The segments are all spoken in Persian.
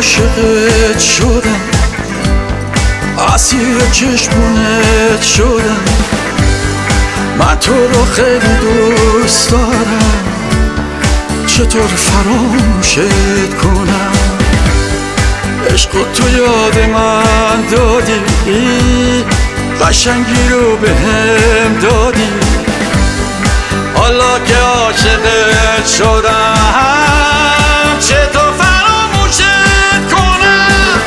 عاشقت شدم، اسیر چشمونت شدم. من تو رو خیلی دوست دارم، چطور فراموشت کنم؟ عشق تو یاد من دادی، قشنگی رو بهم دادی. حالا که عاشقت شدم، چطور فراموشت کنم؟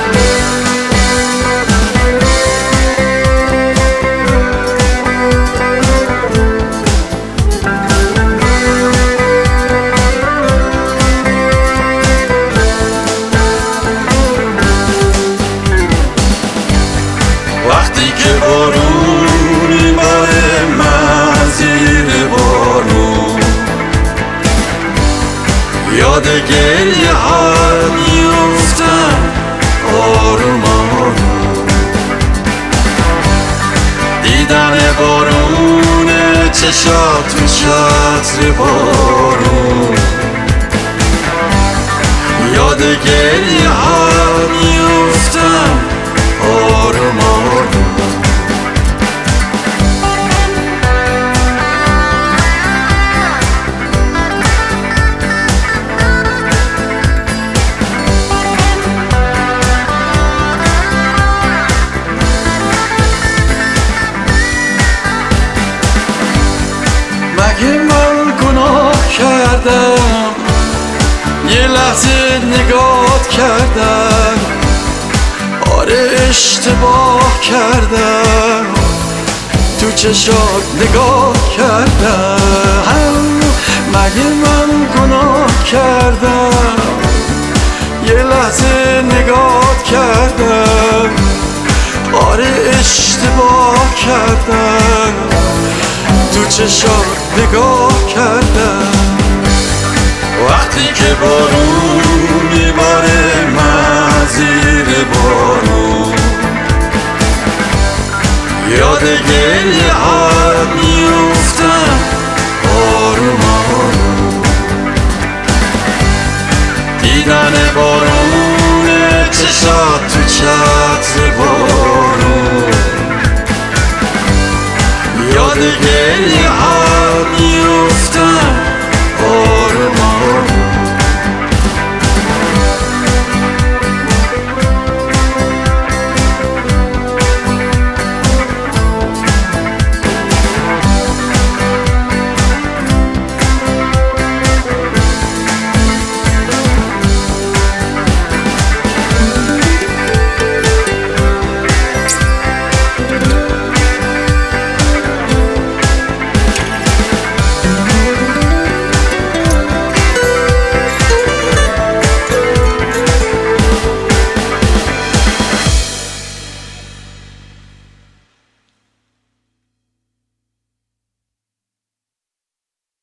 وقتی که بارون میباره من زیر بارون، یاد گریه ها میفتم آروم آروم. دیدن بارون چشات تو چتر بارون، یاد گریه ها میفتم آروم آروم. مگه من گناه کردم؟ یه لحظه نگاه کردم، آره اشتباه کردم، تو چشات نگاه کردم. مگه من گناه کردم؟ یه لحظه نگاه کردم، آره اشتباه کردم، تو چشات نگاه کردم. وقتی که بارون میباره من زیر بارون، یاد گریه ها میفتم آروم آروم. دیدن بارون چشات تو چتر بارون، یاد گریه ها میفتم